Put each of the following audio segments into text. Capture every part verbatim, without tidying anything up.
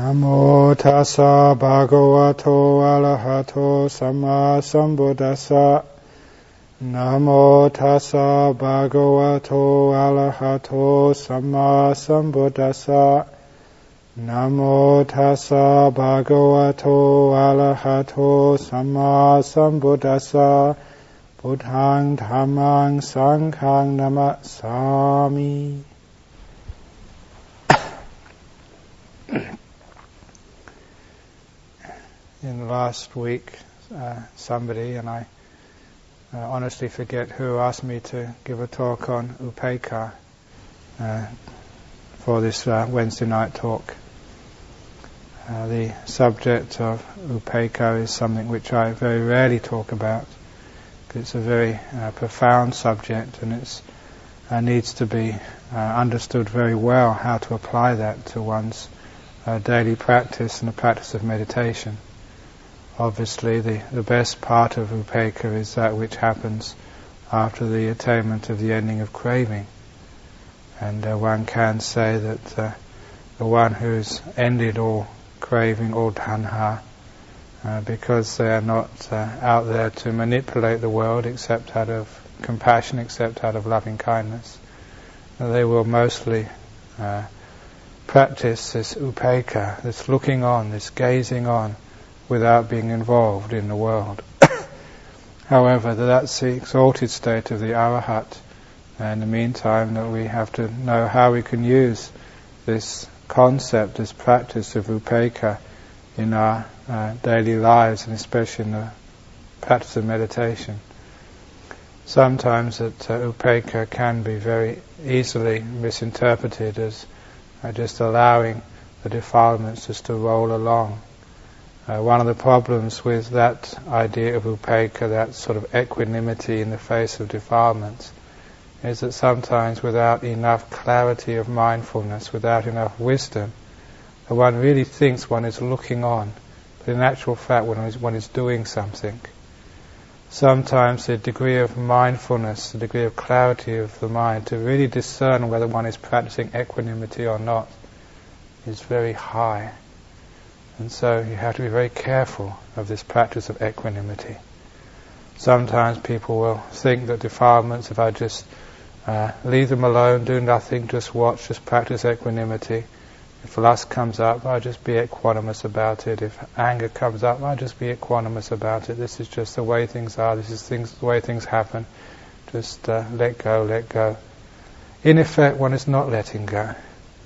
Namo tassa bhagavato arahato samma sambuddhassa. Namo tassa bhagavato arahato samma sambuddhassa. Namo tassa bhagavato arahato samma sambuddhassa. Buddhaṃ dhammāṃ saṅghāṃ namasāmi. In last week, uh, somebody, and I uh, honestly forget who, asked me to give a talk on upekkha uh, for this uh, Wednesday night talk. Uh, the subject of upekkha is something which I very rarely talk about. It's a very uh, profound subject, and it uh, needs to be uh, understood very well how to apply that to one's uh, daily practice and the practice of meditation. Obviously, the, the best part of upekkha is that which happens after the attainment of the ending of craving. And uh, one can say that uh, the one who's ended all craving, all tanha, uh, because they are not uh, out there to manipulate the world except out of compassion, except out of loving kindness, uh, they will mostly uh, practice this upekkha, this looking on, this gazing on, without being involved in the world. However, that's the exalted state of the arahat. In the meantime, that we have to know how we can use this concept, this practice of upekkha in our uh, daily lives, and especially in the practice of meditation. Sometimes that uh, upekkha can be very easily misinterpreted as uh, just allowing the defilements just to roll along. Uh, one of the problems with that idea of upekkha, that sort of equanimity in the face of defilements, is that sometimes without enough clarity of mindfulness, without enough wisdom, one really thinks one is looking on, but in actual fact one is, one is doing something. Sometimes the degree of mindfulness, the degree of clarity of the mind to really discern whether one is practicing equanimity or not is very high. And so you have to be very careful of this practice of equanimity. Sometimes people will think that defilements, if I just uh, leave them alone, do nothing, just watch, just practice equanimity. If lust comes up, I'll just be equanimous about it. If anger comes up, I'll just be equanimous about it. This is just the way things are, this is things, the way things happen. Just uh, let go, let go. In effect, one is not letting go.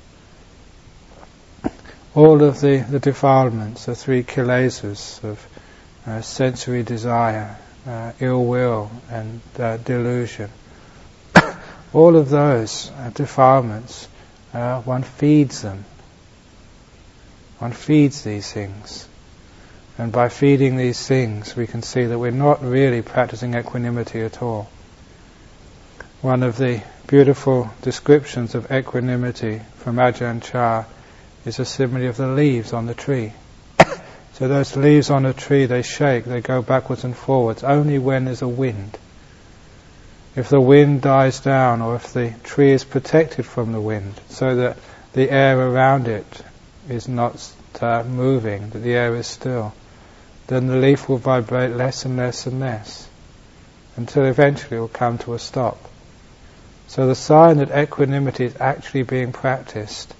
All of the, the defilements, the three kilesas of uh, sensory desire, uh, ill will and uh, delusion, all of those uh, defilements, uh, one feeds them. One feeds these things. And by feeding these things, we can see that we're not really practicing equanimity at all. One of the beautiful descriptions of equanimity from Ajahn Chah is a simile of the leaves on the tree. So those leaves on a tree, they shake, they go backwards and forwards only when there's a wind. If the wind dies down, or if the tree is protected from the wind, so that the air around it is not uh, moving, that the air is still, then the leaf will vibrate less and less and less, until eventually it will come to a stop. So the sign that equanimity is actually being practiced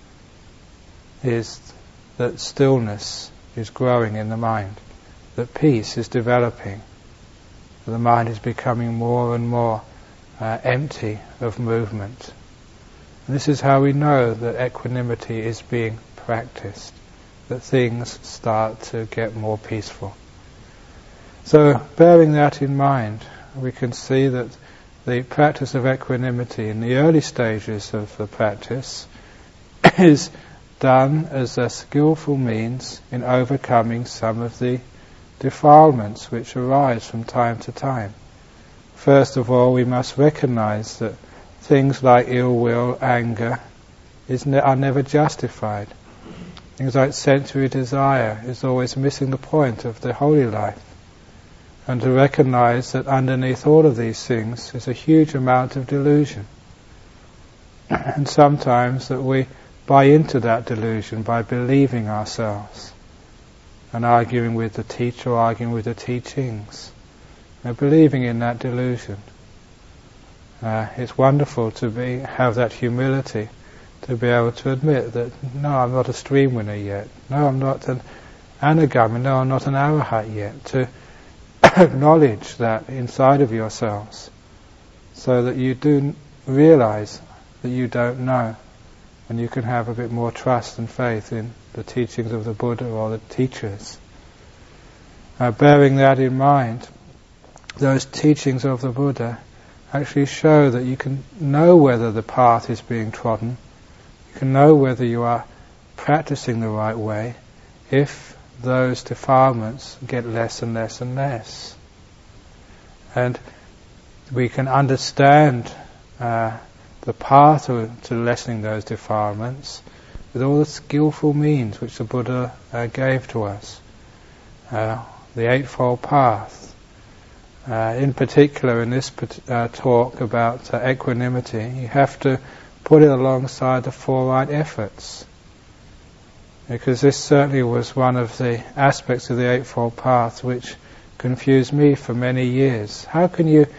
is that stillness is growing in the mind, that peace is developing, that the mind is becoming more and more uh, empty of movement. And this is how we know that equanimity is being practiced, that things start to get more peaceful. So, bearing that in mind, we can see that the practice of equanimity in the early stages of the practice is done as a skillful means in overcoming some of the defilements which arise from time to time. First of all, we must recognize that things like ill will, anger, is ne- are never justified. Things like sensory desire is always missing the point of the holy life. And to recognize that underneath all of these things is a huge amount of delusion. And sometimes that we buy into that delusion by believing ourselves and arguing with the teacher, arguing with the teachings, and believing in that delusion. Uh, it's wonderful to be have that humility, to be able to admit that, no, I'm not a stream winner yet, no, I'm not an anagami, no, I'm not an arahat yet, to acknowledge that inside of yourselves, so that you do realize that you don't know, and you can have a bit more trust and faith in the teachings of the Buddha or the teachers. Uh, bearing that in mind, those teachings of the Buddha actually show that you can know whether the path is being trodden, you can know whether you are practicing the right way, if those defilements get less and less and less. And we can understand uh, the path to, to lessening those defilements with all the skillful means which the Buddha uh, gave to us. Uh, the Eightfold Path. Uh, in particular, in this uh, talk about uh, equanimity, you have to put it alongside the Four Right Efforts. Because this certainly was one of the aspects of the Eightfold Path which confused me for many years. How can you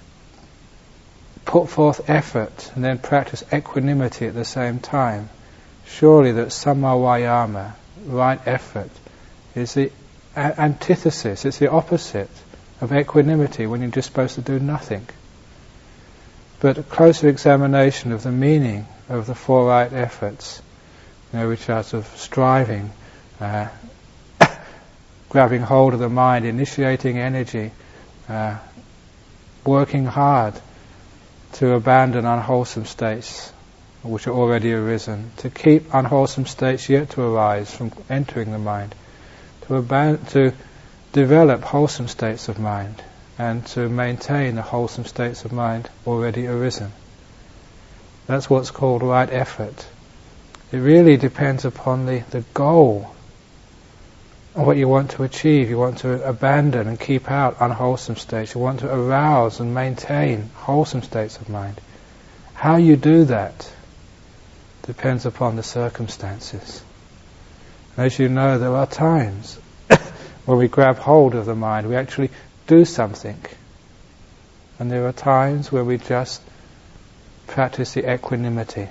put forth effort and then practice equanimity at the same time? Surely that samma vayama, right effort, is the a- antithesis, it's the opposite of equanimity when you're just supposed to do nothing. But a closer examination of the meaning of the Four Right Efforts, you know, which are sort of striving, uh, grabbing hold of the mind, initiating energy, uh, working hard to abandon unwholesome states which are already arisen, to keep unwholesome states yet to arise from entering the mind, to aban- to develop wholesome states of mind, and to maintain the wholesome states of mind already arisen. That's what's called right effort. It really depends upon the, the goal, and what you want to achieve. You want to abandon and keep out unwholesome states. You want to arouse and maintain wholesome states of mind. How you do that depends upon the circumstances. As you know, there are times when we grab hold of the mind, we actually do something. And there are times where we just practice the equanimity.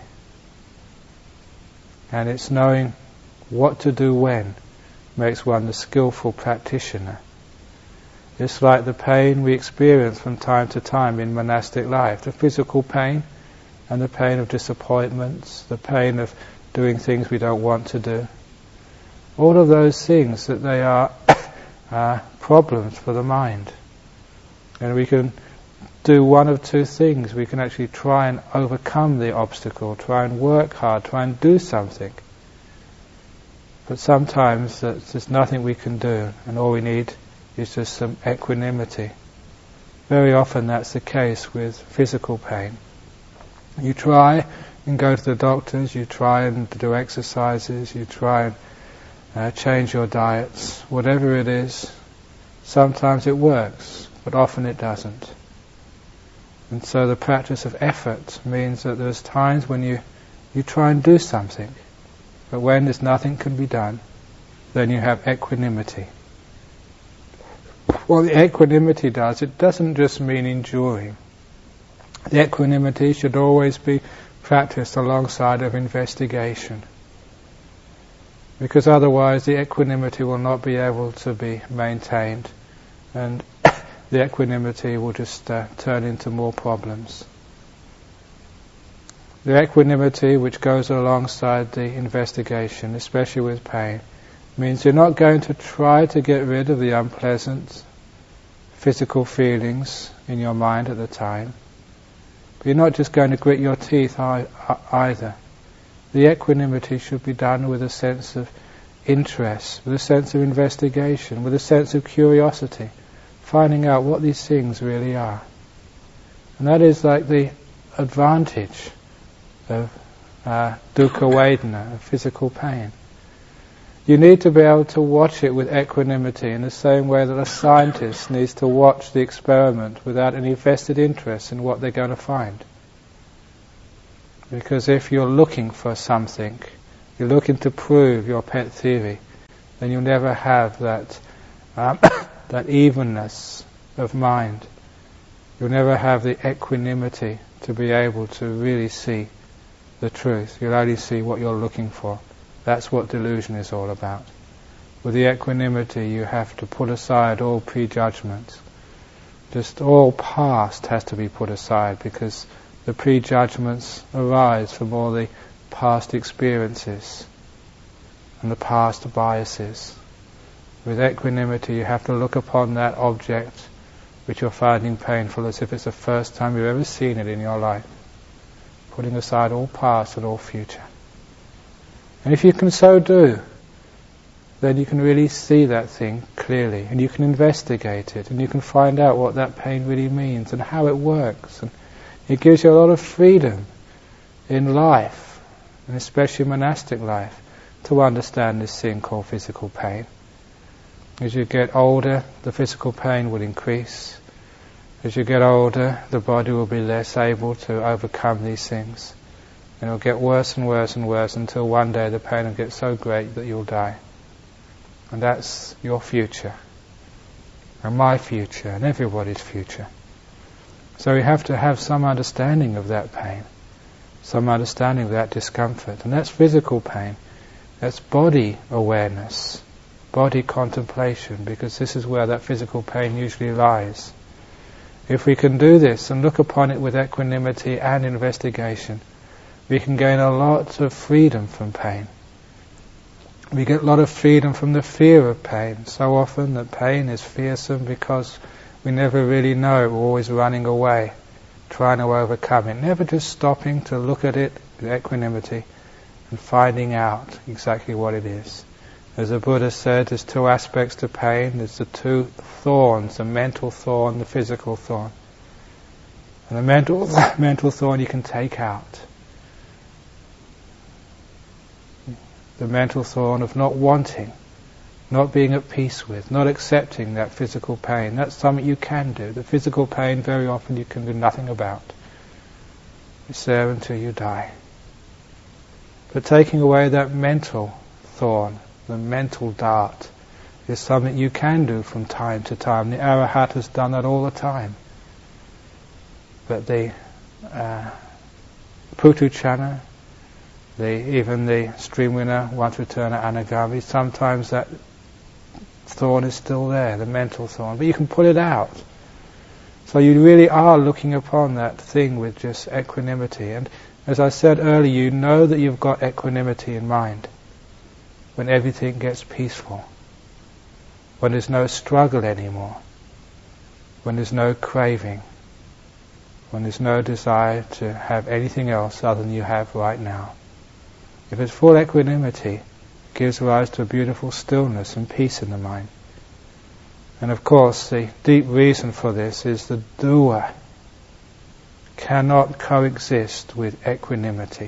And it's knowing what to do when makes one the skillful practitioner. It's like the pain we experience from time to time in monastic life, the physical pain and the pain of disappointments, the pain of doing things we don't want to do. All of those things, that they are uh, problems for the mind. And we can do one of two things. We can actually try and overcome the obstacle, try and work hard, try and do something. But sometimes there's nothing we can do, and all we need is just some equanimity. Very often that's the case with physical pain. You try and go to the doctors, you try and do exercises, you try and uh, change your diets, whatever it is. Sometimes it works, but often it doesn't. And so the practice of effort means that there's times when you, you try and do something, but when there's nothing can be done, then you have equanimity. What the equanimity does, it doesn't just mean enduring. The equanimity should always be practiced alongside of investigation, because otherwise the equanimity will not be able to be maintained, and the equanimity will just uh, turn into more problems. The equanimity which goes alongside the investigation, especially with pain, means you're not going to try to get rid of the unpleasant physical feelings in your mind at the time. But you're not just going to grit your teeth either. The equanimity should be done with a sense of interest, with a sense of investigation, with a sense of curiosity, finding out what these things really are. And that is like the advantage of uh, dukkha vedana, of physical pain. You need to be able to watch it with equanimity in the same way that a scientist needs to watch the experiment without any vested interest in what they're going to find. Because if you're looking for something you're looking to prove your pet theory, then you'll never have that um, that evenness of mind. You'll never have the equanimity to be able to really see the truth. You'll only see what you're looking for. That's what delusion is all about. With the equanimity, you have to put aside all prejudgments. Just all past has to be put aside, because the prejudgments arise from all the past experiences and the past biases. With equanimity, you have to look upon that object which you're finding painful as if it's the first time you've ever seen it in your life, putting aside all past and all future. And if you can so do, then you can really see that thing clearly, and you can investigate it, and you can find out what that pain really means and how it works. And it gives you a lot of freedom in life, and especially monastic life, to understand this thing called physical pain. As you get older, the physical pain will increase. As you get older, the body will be less able to overcome these things. And it will get worse and worse and worse until one day the pain will get so great that you'll die. And that's your future, and my future, and everybody's future. So we have to have some understanding of that pain, some understanding of that discomfort. And that's physical pain. That's body awareness, body contemplation, because this is where that physical pain usually lies. If we can do this and look upon it with equanimity and investigation, we can gain a lot of freedom from pain. We get a lot of freedom from the fear of pain. So often that pain is fearsome because we never really know. We're always running away, trying to overcome it, never just stopping to look at it with equanimity and finding out exactly what it is. As the Buddha said, there's two aspects to pain. There's the two thorns, the mental thorn, the physical thorn. And the mental mental thorn you can take out. The mental thorn of not wanting, not being at peace with, not accepting that physical pain. That's something you can do. The physical pain, very often you can do nothing about. It's there until you die. But taking away that mental thorn, the mental dart, is something you can do from time to time. The Arahat has done that all the time. But the uh, Putuchana, The, even the stream winner, once returner Anagami, sometimes that thorn is still there, the mental thorn, but you can put it out. So you really are looking upon that thing with just equanimity. And as I said earlier, you know that you've got equanimity in mind when everything gets peaceful, when there's no struggle anymore, when there's no craving, when there's no desire to have anything else other than you have right now. If it's full equanimity, it gives rise to a beautiful stillness and peace in the mind. And of course, the deep reason for this is the doer cannot coexist with equanimity.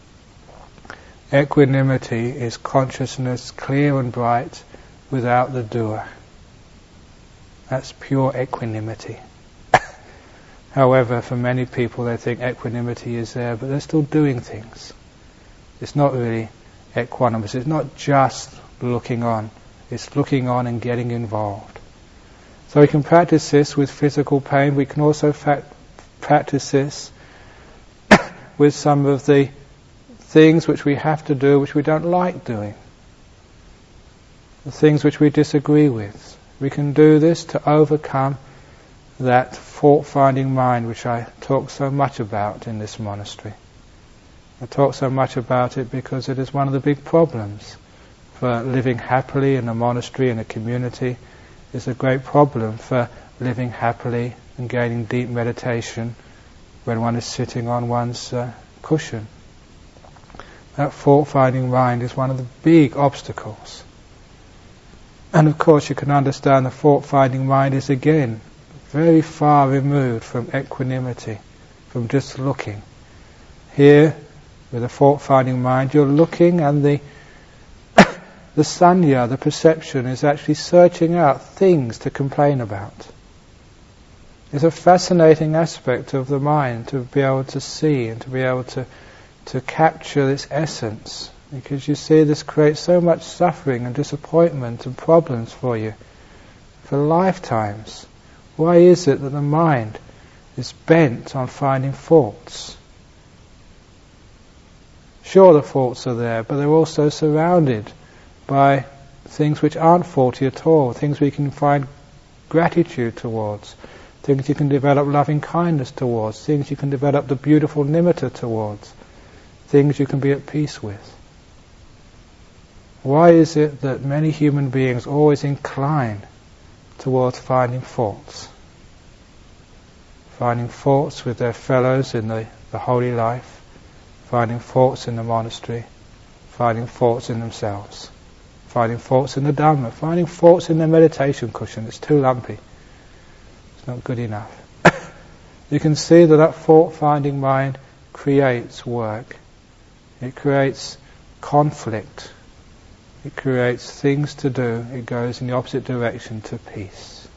Equanimity is consciousness clear and bright without the doer. That's pure equanimity. However, for many people they think equanimity is there, but they're still doing things. It's not really equanimous. It's not just looking on. It's looking on and getting involved. So we can practice this with physical pain. We can also fa- practice this with some of the things which we have to do, which we don't like doing. The things which we disagree with. We can do this to overcome that fault-finding mind which I talk so much about in this monastery. I talk so much about it because it is one of the big problems for living happily in a monastery, in a community. It's a great problem for living happily and gaining deep meditation when one is sitting on one's uh, cushion. That fault-finding mind is one of the big obstacles. And of course you can understand the fault-finding mind is again very far removed from equanimity, from just looking. Here, with a fault-finding mind, you're looking, and the the sanya, the perception, is actually searching out things to complain about. It's a fascinating aspect of the mind to be able to see and to be able to, to capture this essence because you see this creates so much suffering and disappointment and problems for you for lifetimes. Why is it that the mind is bent on finding faults? Sure, the faults are there, but they're also surrounded by things which aren't faulty at all, things we can find gratitude towards, things you can develop loving kindness towards, things you can develop the beautiful nimitta towards, things you can be at peace with. Why is it that many human beings always incline towards finding faults? Finding faults with their fellows in the, the holy life, finding faults in the monastery, finding faults in themselves, finding faults in the Dhamma, finding faults in their meditation cushion. It's too lumpy. It's not good enough. You can see that that fault-finding mind creates work. It creates conflict. It creates things to do. It goes in the opposite direction to peace.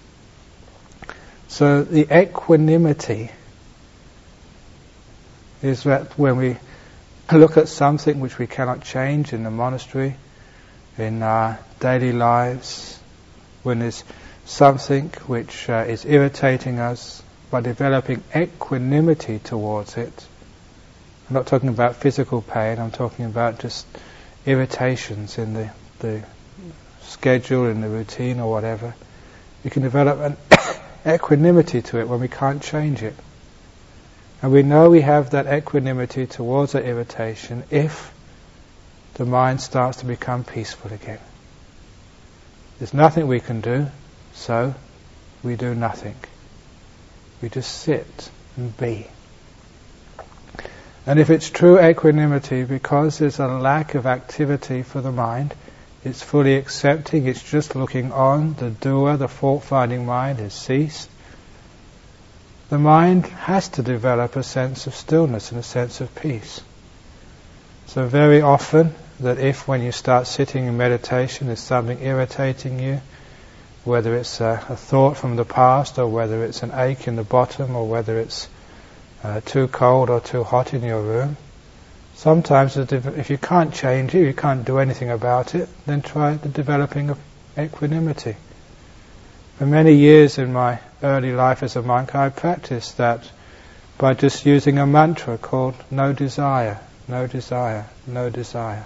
So the equanimity is that when we look at something which we cannot change in the monastery, in our daily lives, when there's something which uh, is irritating us, by developing equanimity towards it. I'm not talking about physical pain, I'm talking about just irritations in the, the schedule, in the routine or whatever. You can develop an equanimity to it when we can't change it. And we know we have that equanimity towards that irritation if the mind starts to become peaceful again. There's nothing we can do, so we do nothing. We just sit and be. And if it's true equanimity, because there's a lack of activity for the mind, it's fully accepting, it's just looking on, the doer, the fault-finding mind has ceased, the mind has to develop a sense of stillness and a sense of peace. So very often, that if when you start sitting in meditation there's something irritating you, whether it's a, a thought from the past, or whether it's an ache in the bottom, or whether it's uh, too cold or too hot in your room, sometimes if you can't change it, you can't do anything about it, then try the developing of equanimity. For many years in my early life as a monk, I practiced that by just using a mantra called no desire, no desire, no desire.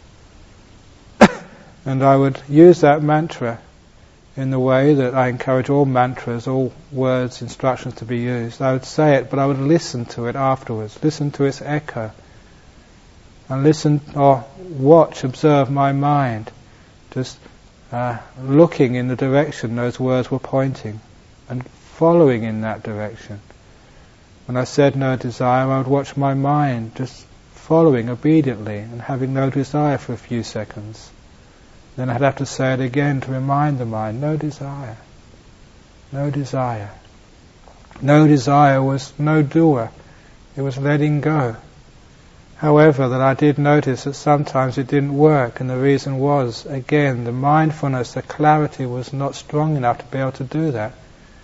And I would use that mantra in the way that I encourage all mantras, all words, instructions to be used. I would say it, but I would listen to it afterwards, listen to its echo, and listen or watch, observe my mind, just uh, looking in the direction those words were pointing, and following in that direction. When I said no desire, I would watch my mind just following obediently and having no desire for a few seconds. Then I'd have to say it again to remind the mind, no desire, no desire. No desire was no doer, it was letting go. However, that I did notice that sometimes it didn't work, and the reason was, again, the mindfulness, the clarity was not strong enough to be able to do that.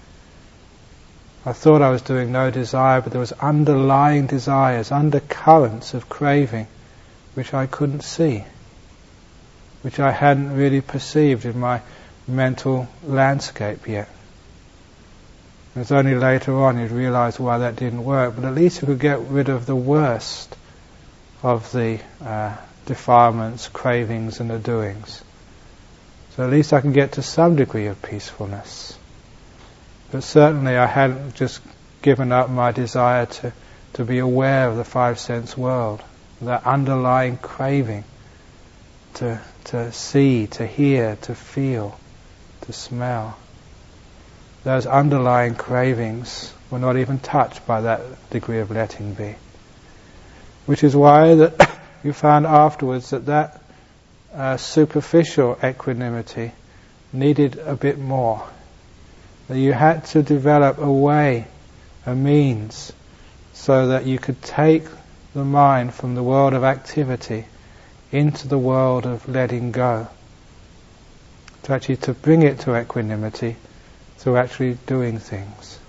I thought I was doing no desire, but there was underlying desires, undercurrents of craving, which I couldn't see, which I hadn't really perceived in my mental landscape yet. It was only later on you'd realise why that didn't work, but at least you could get rid of the worst of the uh, defilements, cravings and the doings. So at least I can get to some degree of peacefulness. But certainly I hadn't just given up my desire to, to be aware of the five sense world, that underlying craving to to see, to hear, to feel, to smell. Those underlying cravings were not even touched by that degree of letting be. Which is why that you found afterwards that that uh, superficial equanimity needed a bit more. That you had to develop a way, a means, so that you could take the mind from the world of activity into the world of letting go. To actually to bring it to equanimity through actually doing things.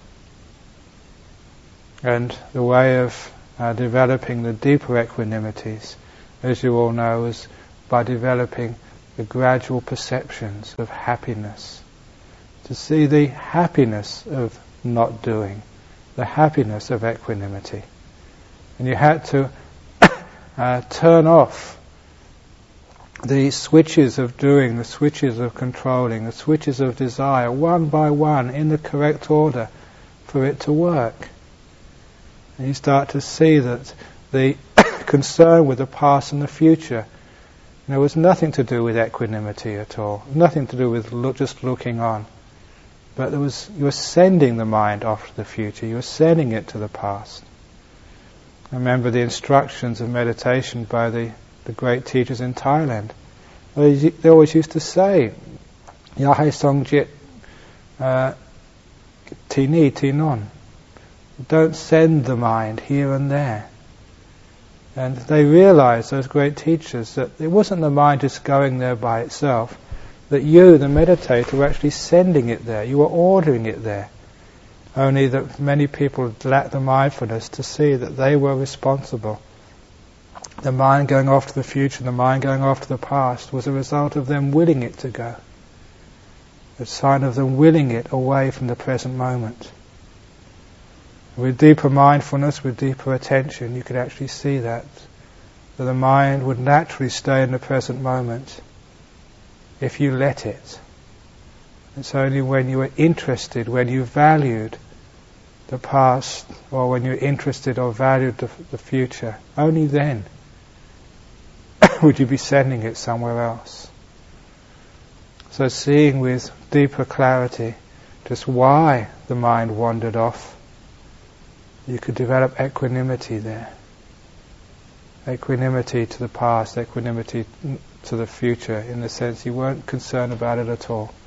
And the way of uh, developing the deeper equanimities as you all know, is by developing the gradual perceptions of happiness. To see the happiness of not doing, the happiness of equanimity. And you had to uh, turn off the switches of doing, the switches of controlling, the switches of desire, one by one, in the correct order, for it to work. And you start to see that the concern with the past and the future, you know, was nothing to do with equanimity at all, nothing to do with look, just looking on. But there was, you were sending the mind off to the future, you were sending it to the past. I remember the instructions of meditation by the the great teachers in Thailand. They, they always used to say, Yahai Songjit Ti Ni Ti Non. Don't send the mind here and there. And they realized, those great teachers, that it wasn't the mind just going there by itself, that you, the meditator, were actually sending it there. You were ordering it there. Only that many people lacked the mindfulness to see that they were responsible. The mind going off to the future, the mind going off to the past, was a result of them willing it to go. A sign of them willing it away from the present moment. With deeper mindfulness, with deeper attention, you could actually see that. That the mind would naturally stay in the present moment if you let it. It's only when you were interested, when you valued the past, or when you're interested or valued the, the future, only then would you be sending it somewhere else. So seeing with deeper clarity just why the mind wandered off, you could develop equanimity there. Equanimity to the past, equanimity to the future, in the sense you weren't concerned about it at all.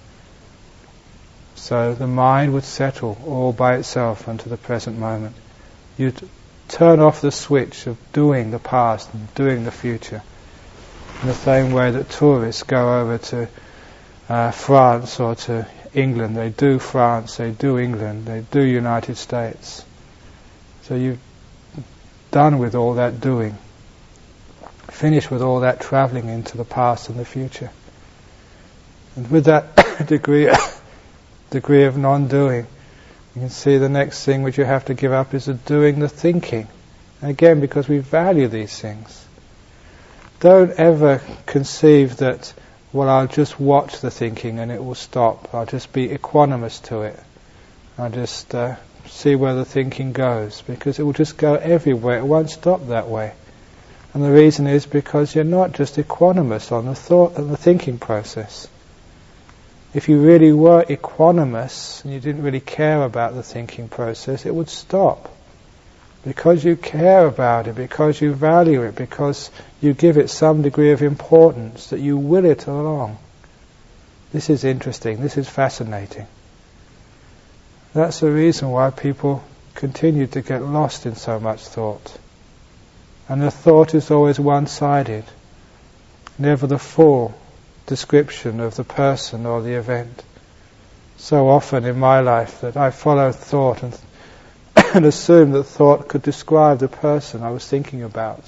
So the mind would settle all by itself into the present moment. You'd turn off the switch of doing the past and doing the future. In the same way that tourists go over to uh, France or to England, they do France, they do England, they do United States. So you've done with all that doing, finished with all that travelling into the past and the future. And with that degree degree of non-doing, you can see the next thing which you have to give up is the doing, the thinking. And again, because we value these things. Don't ever conceive that, well, I'll just watch the thinking and it will stop. I'll just be equanimous to it. I'll just uh, see where the thinking goes, because it will just go everywhere. It won't stop that way. And the reason is because you're not just equanimous on the thought and the thinking process. If you really were equanimous and you didn't really care about the thinking process, it would stop. Because you care about it, because you value it, because you give it some degree of importance, that you will it along. This is interesting, this is fascinating. That's the reason why people continue to get lost in so much thought. And the thought is always one-sided, never the full description of the person or the event. So often in my life that I followed thought and and assumed that thought could describe the person I was thinking about.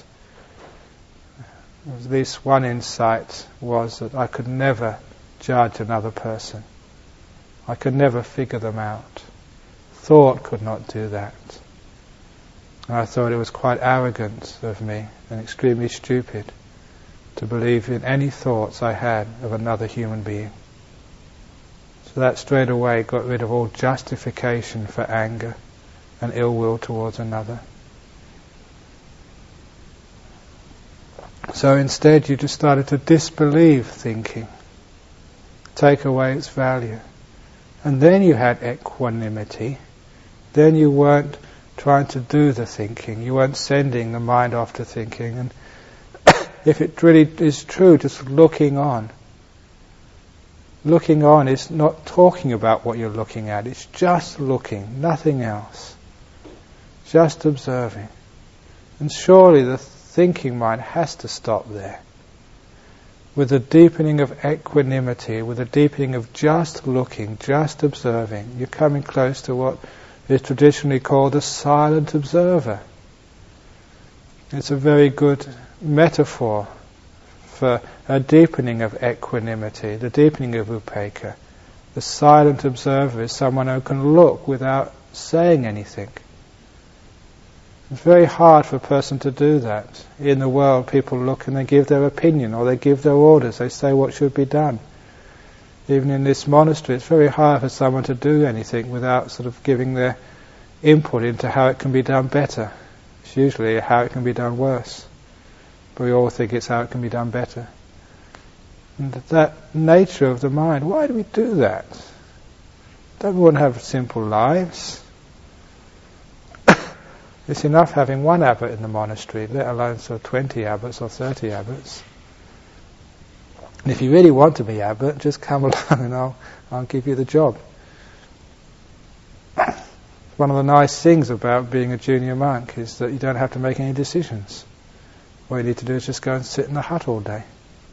At least one insight was that I could never judge another person. I could never figure them out. Thought could not do that. And I thought it was quite arrogant of me and extremely stupid to believe in any thoughts I had of another human being. So that straight away got rid of all justification for anger and ill will towards another. So instead you just started to disbelieve thinking, take away its value. And then you had equanimity. Then you weren't trying to do the thinking, you weren't sending the mind off to thinking. And if it really is true, just looking on. Looking on is not talking about what you're looking at, it's just looking, nothing else. Just observing. And surely the thinking mind has to stop there. With the deepening of equanimity, with the deepening of just looking, just observing, you're coming close to what is traditionally called a silent observer. It's a very good metaphor for a deepening of equanimity, the deepening of upekkha. The silent observer is someone who can look without saying anything. It's very hard for a person to do that. In the world, people look and they give their opinion, or they give their orders, they say what should be done. Even in this monastery, it's very hard for someone to do anything without sort of giving their input into how it can be done better. It's usually how it can be done worse. But we all think it's how it can be done better. And that nature of the mind, why do we do that? Don't we want to have simple lives? It's enough having one abbot in the monastery, let alone sort of twenty abbots or thirty abbots. And if you really want to be abbot, just come along and I'll, I'll give you the job. One of the nice things about being a junior monk is that you don't have to make any decisions. All you need to do is just go and sit in the hut all day.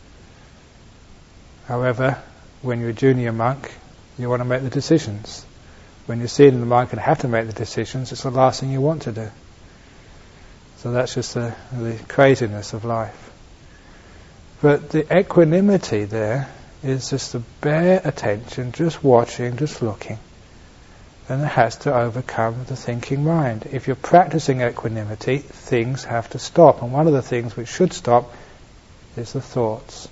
However, when you're a junior monk, you want to make the decisions. When you're senior monk and have to make the decisions, it's the last thing you want to do. So that's just the, the craziness of life. But the equanimity there is just the bare attention, just watching, just looking. And it has to overcome the thinking mind. If you're practicing equanimity, things have to stop. And one of the things which should stop is the thoughts.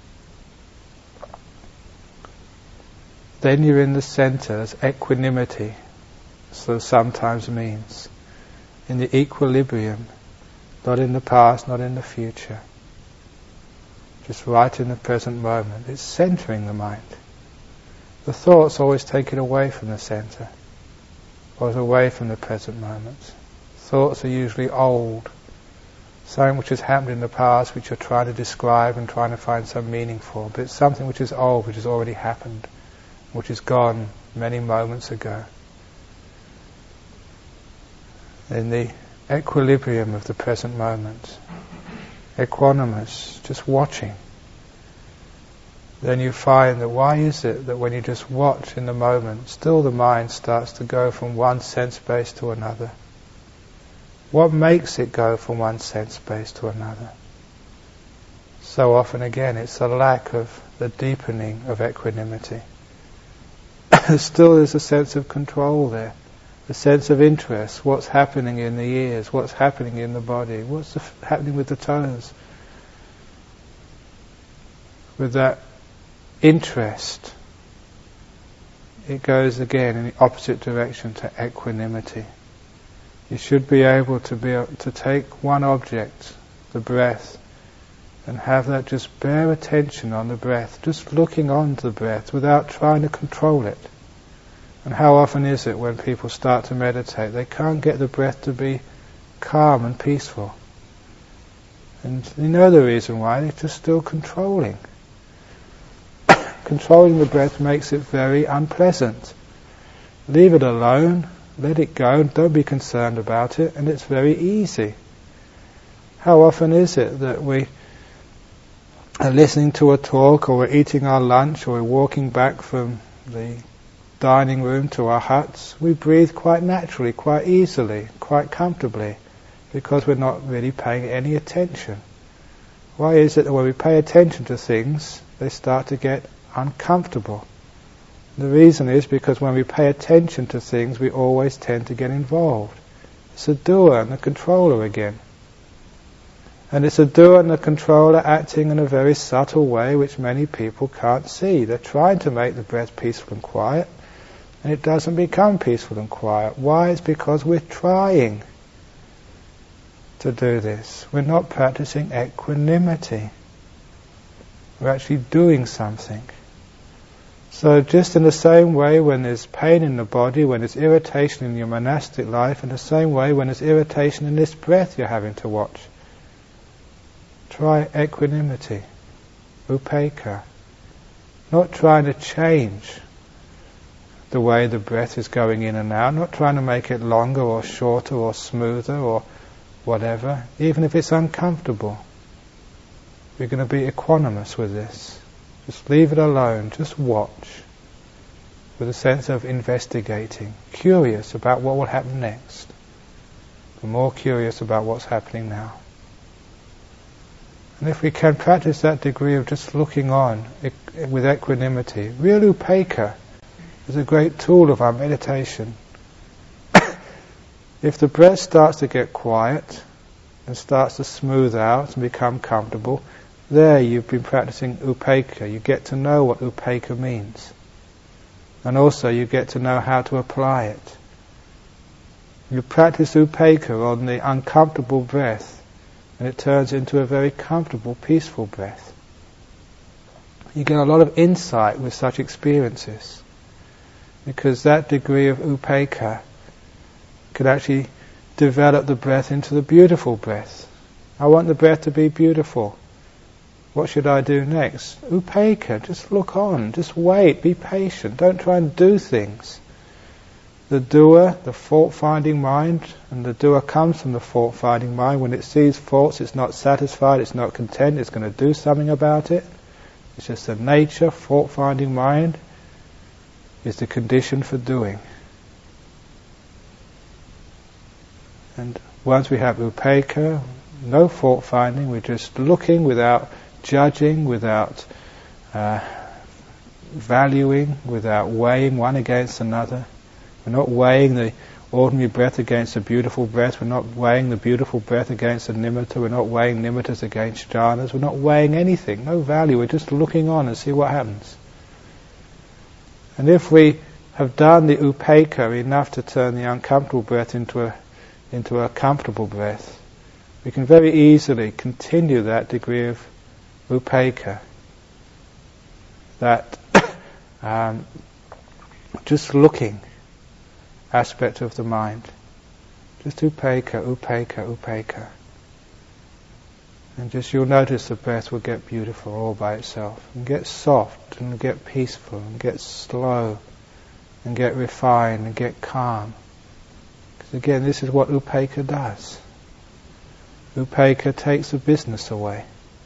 Then you're in the center, as equanimity, so sometimes means. In the equilibrium, not in the past, not in the future. Just right in the present moment. It's centering the mind. The thoughts always take it away from the center, or away from the present moment. Thoughts are usually old, something which has happened in the past which you're trying to describe and trying to find some meaning for, but it's something which is old, which has already happened, which is gone many moments ago. In the equilibrium of the present moment, equanimous, just watching, then you find that why is it that when you just watch in the moment, still the mind starts to go from one sense space to another? What makes it go from one sense space to another? So often again, it's the lack of the deepening of equanimity. Still there's a sense of control there, a sense of interest, what's happening in the ears, what's happening in the body, what's the f- happening with the toes. With that interest, it goes again in the opposite direction to equanimity. You should be able to be able to take one object, the breath, and have that just bare attention on the breath, just looking on to the breath without trying to control it. And how often is it when people start to meditate, they can't get the breath to be calm and peaceful. And you know the reason why, they're just still controlling. Controlling the breath makes it very unpleasant. Leave it alone, let it go, don't be concerned about it, and it's very easy. How often is it that we are listening to a talk, or we're eating our lunch, or we're walking back from the dining room to our huts, we breathe quite naturally, quite easily, quite comfortably, because we're not really paying any attention. Why is it that when we pay attention to things, they start to get uncomfortable? The reason is because when we pay attention to things, we always tend to get involved. It's the doer and the controller again. And it's the doer and the controller acting in a very subtle way which many people can't see. They're trying to make the breath peaceful and quiet, and it doesn't become peaceful and quiet. Why? It's because we're trying to do this. We're not practicing equanimity. We're actually doing something. So just in the same way when there's pain in the body, when there's irritation in your monastic life, in the same way when there's irritation in this breath you're having to watch, try equanimity, upekkha. Not trying to change the way the breath is going in and out, not trying to make it longer or shorter or smoother or whatever, even if it's uncomfortable. We're going to be equanimous with this. Just leave it alone, just watch, with a sense of investigating, curious about what will happen next, but more curious about what's happening now. And if we can practice that degree of just looking on with equanimity, real upekkha is a great tool of our meditation. If the breath starts to get quiet and starts to smooth out and become comfortable, there you've been practicing upekkha. You get to know what upekkha means. And also you get to know how to apply it. You practice upekkha on the uncomfortable breath, and it turns into a very comfortable, peaceful breath. You get a lot of insight with such experiences, because that degree of upekkha could actually develop the breath into the beautiful breath. I want the breath to be beautiful. What should I do next? Upekkha, just look on, just wait, be patient, don't try and do things. The doer, the fault-finding mind, and the doer comes from the fault-finding mind. When it sees faults, it's not satisfied, it's not content, it's going to do something about it. It's just the nature, fault-finding mind is the condition for doing. And once we have upekkha, no fault-finding, we're just looking without judging, without uh, valuing, without weighing one against another. We're not weighing the ordinary breath against the beautiful breath. We're not weighing the beautiful breath against the nimitta. We're not weighing nimittas against jhanas. We're not weighing anything, no value. We're just looking on and see what happens. And if we have done the upekkha enough to turn the uncomfortable breath into a into a comfortable breath, we can very easily continue that degree of upekkha. That um, just looking aspect of the mind. Just upekkha, upekkha, upekkha. And just you'll notice the breath will get beautiful all by itself, and get soft, and get peaceful, and get slow, and get refined, and get calm. Because again, this is what upekkha does. Upekkha takes the business away.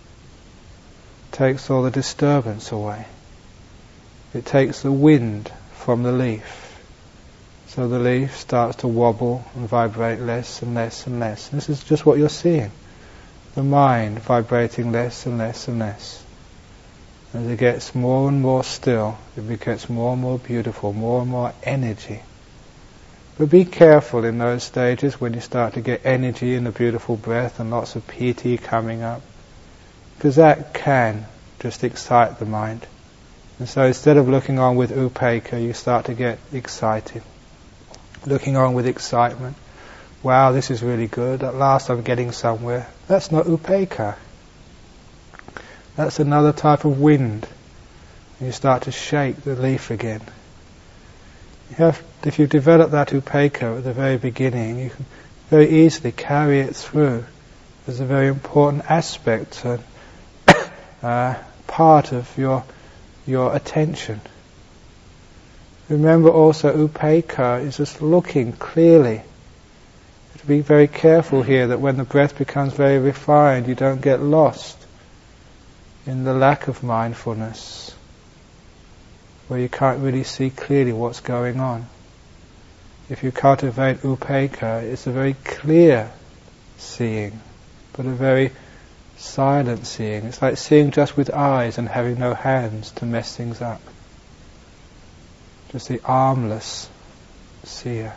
Takes all the disturbance away. It takes the wind from the leaf. So the leaf starts to wobble and vibrate less and less and less. And this is just what you're seeing. The mind vibrating less and less and less. As it gets more and more still, it gets more and more beautiful, more and more energy. But be careful in those stages when you start to get energy in the beautiful breath and lots of piti coming up, because that can just excite the mind. And so instead of looking on with upekkha, you start to get excited. Looking on with excitement. Wow, this is really good. At last I'm getting somewhere. That's not upekkha. That's another type of wind. And you start to shake the leaf again. You have, if you develop that upekkha at the very beginning, you can very easily carry it through as a very important aspect and uh, part of your your attention. Remember also, upekkha is just looking clearly. You have to be very careful here that when the breath becomes very refined, you don't get lost in the lack of mindfulness, where you can't really see clearly what's going on. If you cultivate upekkha, it's a very clear seeing, but a very silent seeing. It's like seeing just with eyes and having no hands to mess things up. Just the armless seer.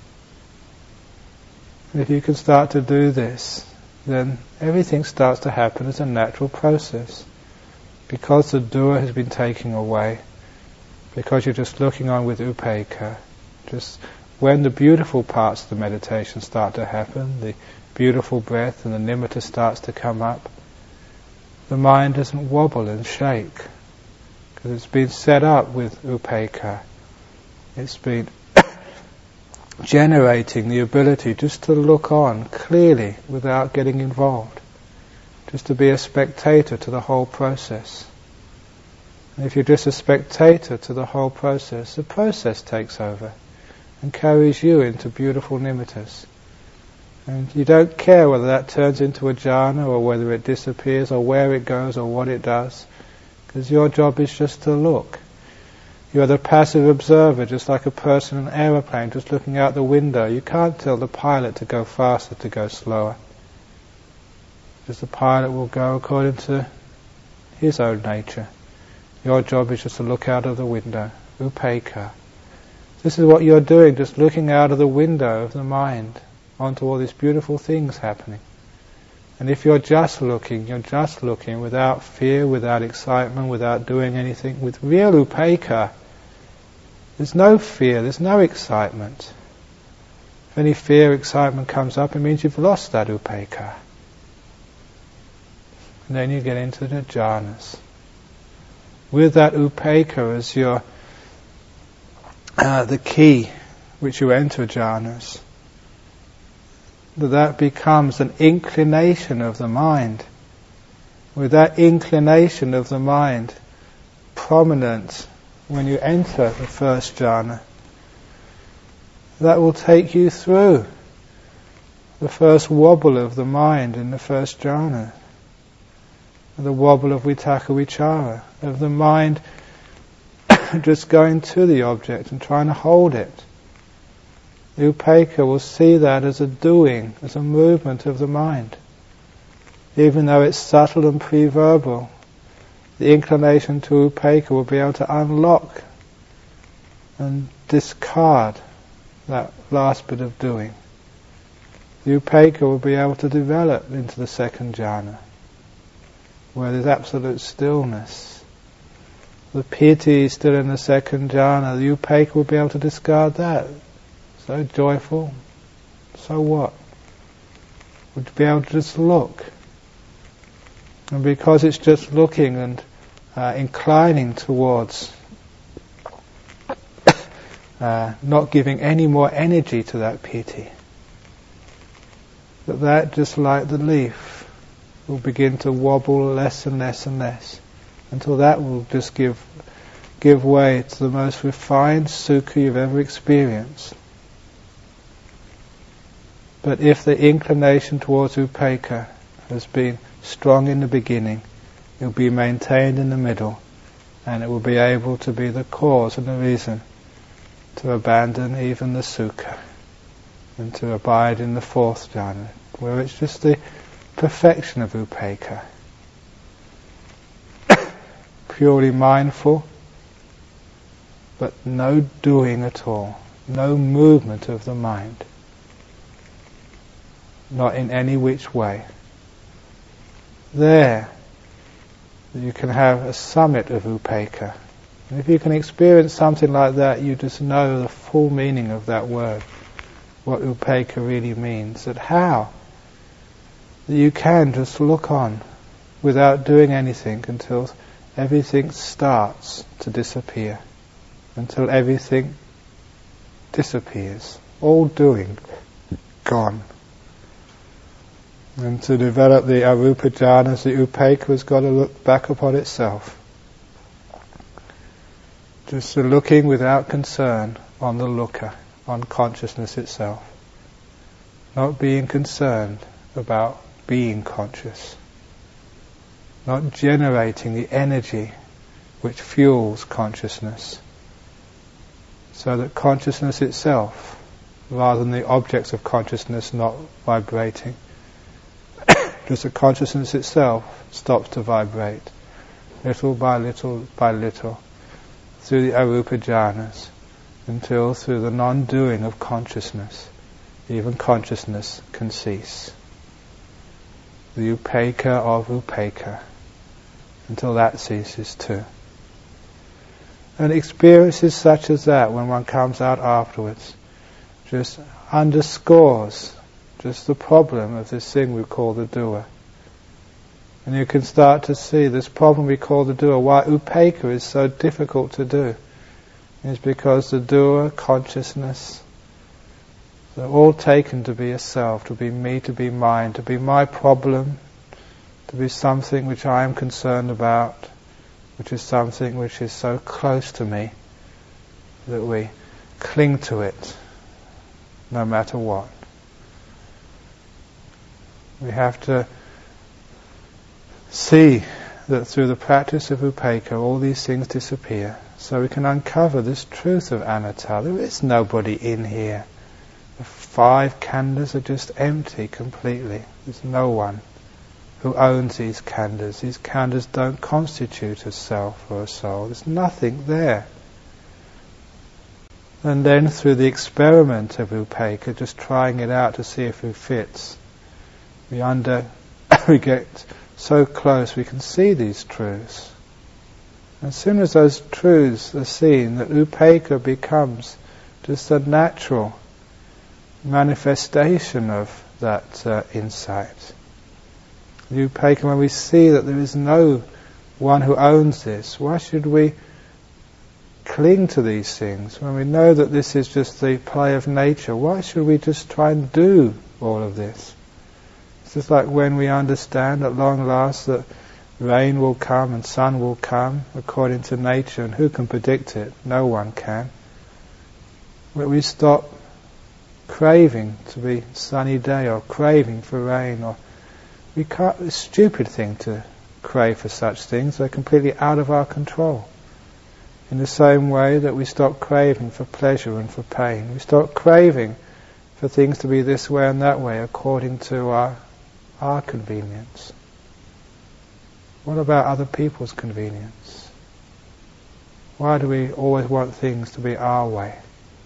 And if you can start to do this, then everything starts to happen as a natural process. Because the doer has been taken away, because you're just looking on with upekkha, just when the beautiful parts of the meditation start to happen, the beautiful breath and the nimitta starts to come up, the mind doesn't wobble and shake, because it's been set up with upekkha. It's been generating the ability just to look on clearly without getting involved, just to be a spectator to the whole process. And if you're just a spectator to the whole process, the process takes over and carries you into beautiful nimittas. And you don't care whether that turns into a jhana or whether it disappears or where it goes or what it does, because your job is just to look. You're the passive observer, just like a person in an aeroplane, just looking out the window. You can't tell the pilot to go faster, to go slower. Just the pilot will go according to his own nature. Your job is just to look out of the window. Upekkha. This is what you're doing, just looking out of the window of the mind onto all these beautiful things happening. And if you're just looking, you're just looking without fear, without excitement, without doing anything, with real upekkha, there's no fear, there's no excitement. If any fear, excitement comes up, it means you've lost that upekkha. And then you get into the jhanas. With that upekkha as your uh, the key which you enter jhanas, that that becomes an inclination of the mind. With that inclination of the mind prominent when you enter the first jhana, that will take you through the first wobble of the mind in the first jhana, the wobble of vitakka vichara, of the mind just going to the object and trying to hold it. The upekkha will see that as a doing, as a movement of the mind. Even though it's subtle and pre-verbal, the inclination to upekkha will be able to unlock and discard that last bit of doing. The upekkha will be able to develop into the second jhana, where there's absolute stillness. The piti is still in the second jhana, the upekkha will be able to discard that. So joyful, so what? Would be able to just look. And because it's just looking and uh, inclining towards uh, not giving any more energy to that piti, that that, just like the leaf, will begin to wobble less and less and less, until that will just give give way to the most refined sukha you've ever experienced. But if the inclination towards upekkha has been strong in the beginning, it will be maintained in the middle, and it will be able to be the cause and the reason to abandon even the sukha and to abide in the fourth jhana, where it's just the perfection of upekkha. Purely mindful, but no doing at all, no movement of the mind, not in any which way. There, you can have a summit of upekkha. And if you can experience something like that, you just know the full meaning of that word, what upekkha really means. That how? That you can just look on without doing anything until everything starts to disappear, until everything disappears, all doing gone. And to develop the arupa jhanas, the upekkha has got to look back upon itself. Just looking without concern on the looker, on consciousness itself. Not being concerned about being conscious. Not generating the energy which fuels consciousness. So that consciousness itself, rather than the objects of consciousness not vibrating, just the consciousness itself stops to vibrate, little by little by little, through the arupa jhanas, until through the non-doing of consciousness, even consciousness can cease. The upekkha of upekkha, until that ceases too. And experiences such as that, when one comes out afterwards, just underscores just the problem of this thing we call the doer. And you can start to see this problem we call the doer, why upekkha is so difficult to do. It's because the doer, consciousness, they're all taken to be a self, to be me, to be mine, to be my problem, to be something which I am concerned about, which is something which is so close to me that we cling to it no matter what. We have to see that through the practice of upekkha all these things disappear, so we can uncover this truth of anatta. There is nobody in here. The five khandhas are just empty completely. There's no one who owns these khandhas. These khandhas don't constitute a self or a soul. There's nothing there. And then through the experiment of upekkha, just trying it out to see if it fits, we under we get so close we can see these truths. As soon as those truths are seen, that upekkha becomes just a natural manifestation of that uh, insight. The upekkha, when we see that there is no one who owns this, why should we cling to these things? When we know that this is just the play of nature, why should we just try and do all of this? It's just like when we understand at long last that rain will come and sun will come according to nature, and who can predict it? No one can. But we stop craving to be sunny day, or craving for rain, or we can't. It's a stupid thing to crave for such things. They're completely out of our control. In the same way that we stop craving for pleasure and for pain, we stop craving for things to be this way and that way according to our our convenience. What about other people's convenience? Why do we always want things to be our way?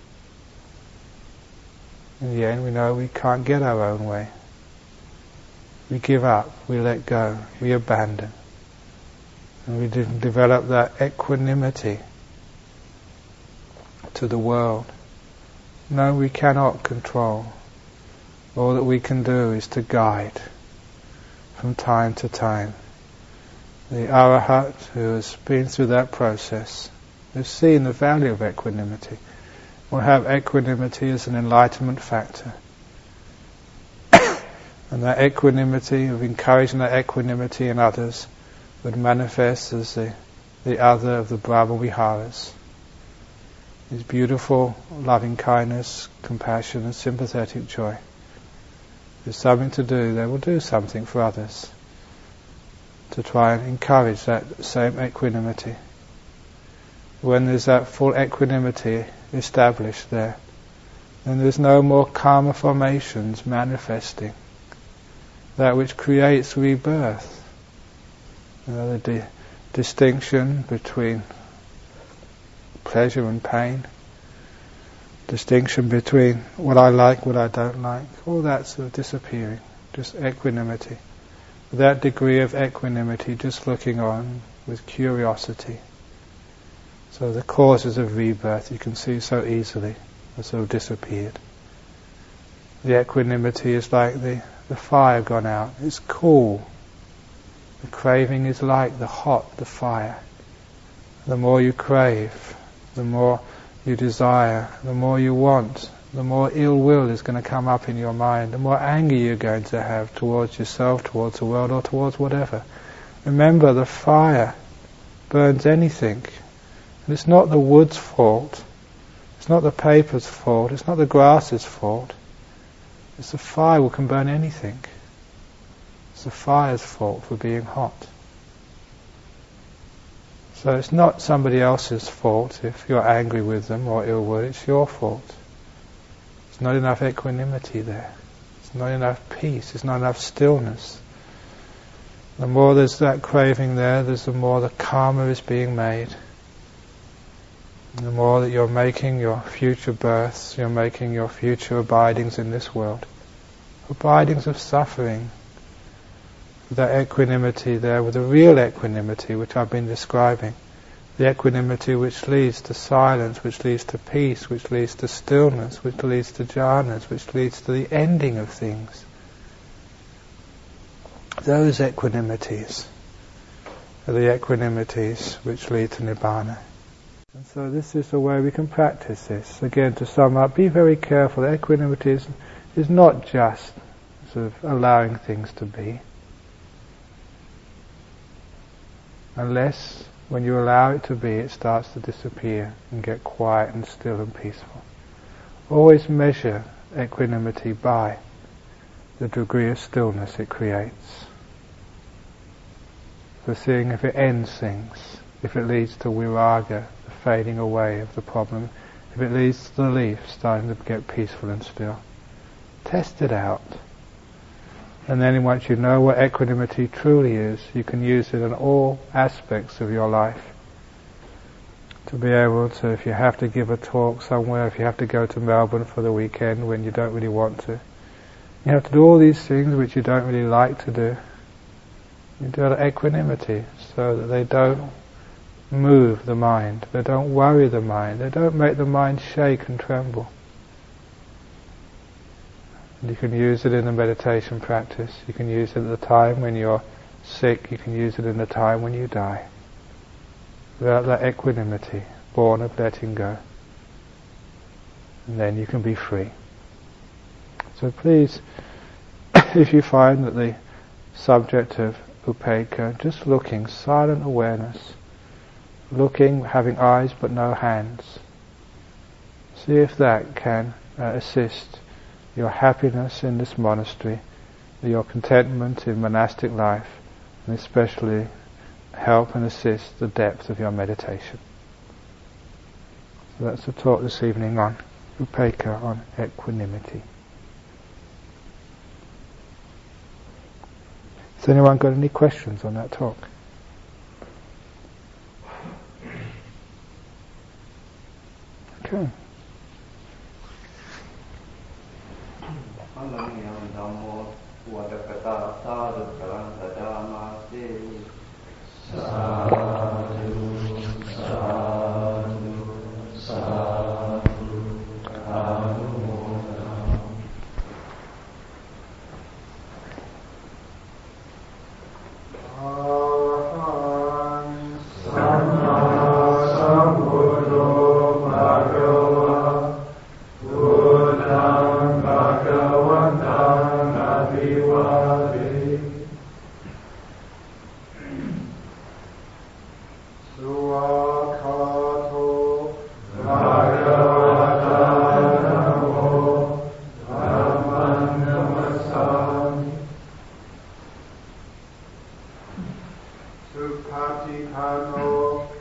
In the end, we know we can't get our own way. We give up, we let go, we abandon. And we de- develop that equanimity to the world. No, we cannot control. All that we can do is to guide from time to time. The Arahat, who has been through that process, has seen the value of equanimity, will have equanimity as an enlightenment factor. And that equanimity, of encouraging that equanimity in others, would manifest as the, the other of the Brahma Viharas. His beautiful loving kindness, compassion and sympathetic joy. If there's something to do, they will do something for others to try and encourage that same equanimity. When there's that full equanimity established there, then there's no more karma formations manifesting. That which creates rebirth. You know, the di- distinction between pleasure and pain, distinction between what I like, what I don't like, all that's sort of disappearing. Just equanimity. That degree of equanimity, just looking on with curiosity. So the causes of rebirth, you can see so easily, have sort of disappeared. The equanimity is like the, the fire gone out. It's cool. The craving is like the hot, the fire. The more you crave, the more you desire, the more you want, the more ill will is going to come up in your mind, the more anger you're going to have towards yourself, towards the world, or towards whatever. Remember, the fire burns anything. And it's not the wood's fault, it's not the paper's fault, it's not the grass's fault. It's the fire that can burn anything. It's the fire's fault for being hot. So it's not somebody else's fault if you're angry with them or ill will, it's your fault. There's not enough equanimity there. There's not enough peace, there's not enough stillness. The more there's that craving there, there's the more the karma is being made. And the more that you're making your future births, you're making your future abidings in this world. Abidings of suffering. With that equanimity there, with the real equanimity which I've been describing. The equanimity which leads to silence, which leads to peace, which leads to stillness, which leads to jhanas, which leads to the ending of things. Those equanimities are the equanimities which lead to Nibbana. And so this is the way we can practice this. Again, to sum up, be very careful. Equanimity is, is not just sort of allowing things to be. Unless, when you allow it to be, it starts to disappear and get quiet and still and peaceful. Always measure equanimity by the degree of stillness it creates. For seeing if it ends things, if it leads to viraga, the fading away of the problem, if it leads to the leaf starting to get peaceful and still. Test it out. And then once you know what equanimity truly is, you can use it in all aspects of your life. To be able to, if you have to give a talk somewhere, if you have to go to Melbourne for the weekend when you don't really want to, you have to do all these things which you don't really like to do. You do it at equanimity so that they don't move the mind, they don't worry the mind, they don't make the mind shake and tremble. And you can use it in the meditation practice, you can use it at the time when you're sick, you can use it in the time when you die. Without that equanimity, born of letting go. And then you can be free. So please, if you find that the subject of upekkha, just looking, silent awareness, looking, having eyes but no hands, see if that can uh, assist your happiness in this monastery, your contentment in monastic life, and especially help and assist the depth of your meditation. So that's the talk this evening on upekkha, on equanimity. Has anyone got any questions on that talk? Okay. Supatipanno